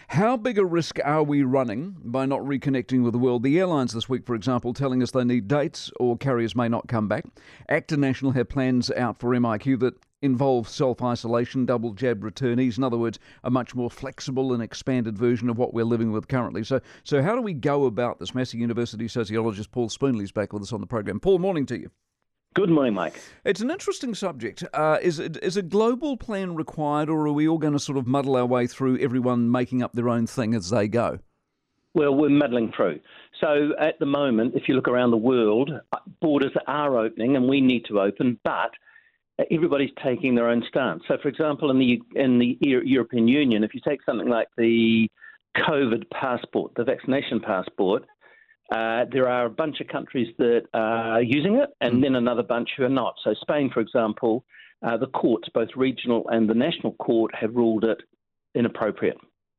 How big a risk are we running by not reconnecting with the world? The airlines this week, for example, telling us they need dates or carriers may not come back. Actor National have plans out for MIQ that involve self-isolation, double jab returnees. In other words, a much more flexible and expanded version of what we're living with currently. So how do we go about this? Massey University sociologist Paul Spoonley's back with us on the program. Paul, morning to you. Good morning, Mike. It's an interesting subject. Is a global plan required, or are we all going to sort of muddle our way through, everyone making up their own thing as they go? Well, we're muddling through. So at the moment, if you look around the world, borders are opening and we need to open, but everybody's taking their own stance. So, for example, in the European Union, if you take something like the COVID passport, the vaccination passport, there are a bunch of countries that are using it and then another bunch who are not. So Spain, for example, the courts, both regional and the national court, have ruled it inappropriate.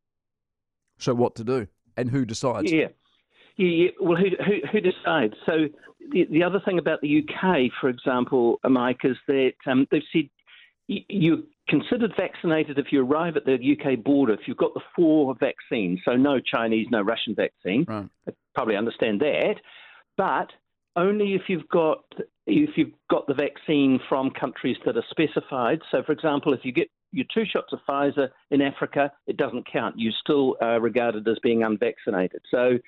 So what to do and who decides? Yeah. Well, who decides? So the other thing about the UK, for example, Mike, is that they've said you're considered vaccinated if you arrive at the UK border if you've got the 4 vaccines. So no Chinese, no Russian vaccine. Right. I probably understand that, but only if you've got the vaccine from countries that are specified. So, for example, if you get your 2 shots of Pfizer in Africa, it doesn't count. You're still regarded as being unvaccinated. So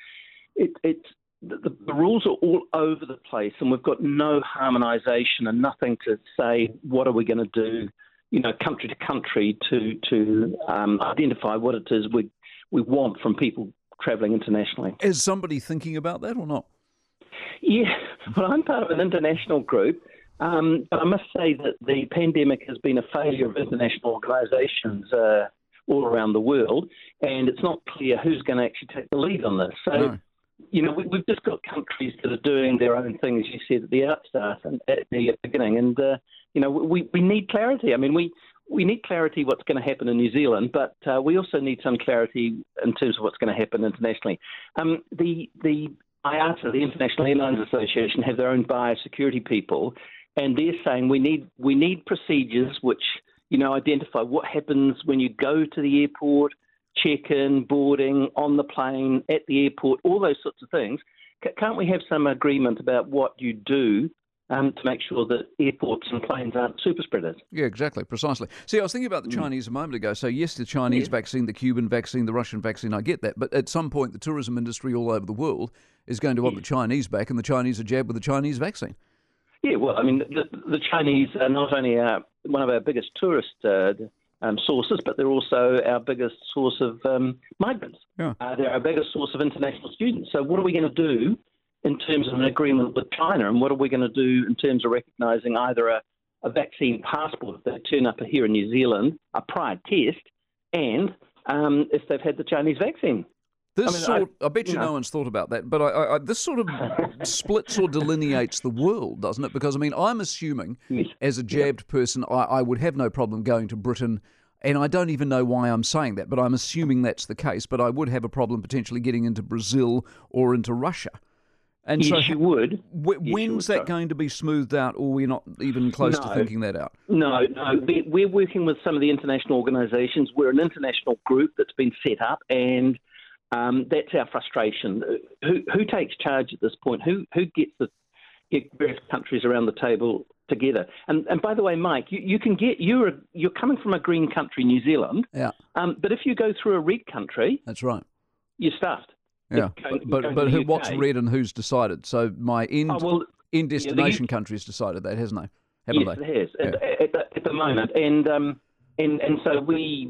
the rules are all over the place, and we've got no harmonisation and nothing to say what are we going to do, country to country to identify what it is we want from people travelling internationally. Is somebody thinking about that or not? Yeah, well, I'm part of an international group, but I must say that the pandemic has been a failure of international organisations all around the world, and it's not clear who's going to actually take the lead on this. So. No. We've just got countries that are doing their own thing, as you said at the outstart and at the beginning. And, we need clarity. I mean, we need clarity what's going to happen in New Zealand, but we also need some clarity in terms of what's going to happen internationally. The IATA, the International Airlines Association, have their own biosecurity people, and they're saying we need procedures which, identify what happens when you go to the airport, check-in, boarding, on the plane, at the airport, all those sorts of things. Can't we have some agreement about what you do to make sure that airports and planes aren't super spreaders? Yeah, exactly, precisely. See, I was thinking about the Chinese a moment ago. So, yes, the Chinese vaccine, the Cuban vaccine, the Russian vaccine, I get that. But at some point, the tourism industry all over the world is going to want the Chinese back, and the Chinese are jabbed with the Chinese vaccine. Yeah, well, I mean, the Chinese are not only one of our biggest tourist sources, but they're also our biggest source of migrants. Yeah. They're our biggest source of international students. So what are we going to do in terms of an agreement with China, and what are we going to do in terms of recognising either a vaccine passport if they turn up here in New Zealand, a prior test, and if they've had the Chinese vaccine? I bet no one's thought about that, but this sort of splits or delineates the world, doesn't it? Because, I mean, I'm assuming as a jabbed person, I would have no problem going to Britain, and I don't even know why I'm saying that, but I'm assuming that's the case, but I would have a problem potentially getting into Brazil or into Russia. And yes, so you would. When's that going to be smoothed out, or we're not even close to thinking that out? No. We're working with some of the international organisations. We're an international group that's been set up, and that's our frustration. Who takes charge at this point? Who gets get various countries around the table together? And by the way, Mike, you're coming from a green country, New Zealand. Yeah. But if you go through a red country, that's right, you're stuffed. Yeah. But what's red and who's decided? So my end destination country's decided that, hasn't it? Yes, it has at the moment, And so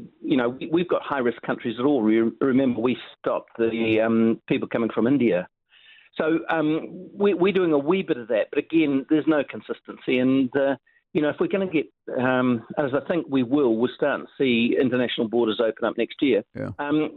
we've got high-risk countries at all. Remember, we stopped the people coming from India. So we're doing a wee bit of that. But again, there's no consistency. And, if we're going to get, as I think we will, we'll start to see international borders open up next year. Yeah.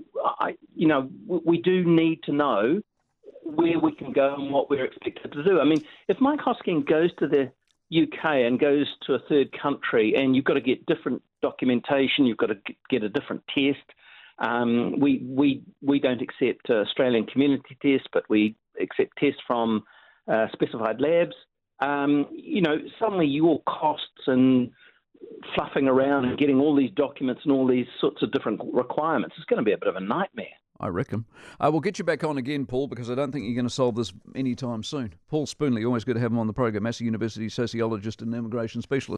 We do need to know where we can go and what we're expected to do. I mean, if Mike Hosking goes to the UK and goes to a third country, and you've got to get different documentation, you've got to get a different test. We don't accept Australian community tests, but we accept tests from specified labs. Suddenly your costs and fluffing around and getting all these documents and all these sorts of different requirements. It's going to be a bit of a nightmare. I reckon. We'll get you back on again, Paul, because I don't think you're going to solve this anytime soon. Paul Spoonley, always good to have him on the program, Massey University sociologist and immigration specialist.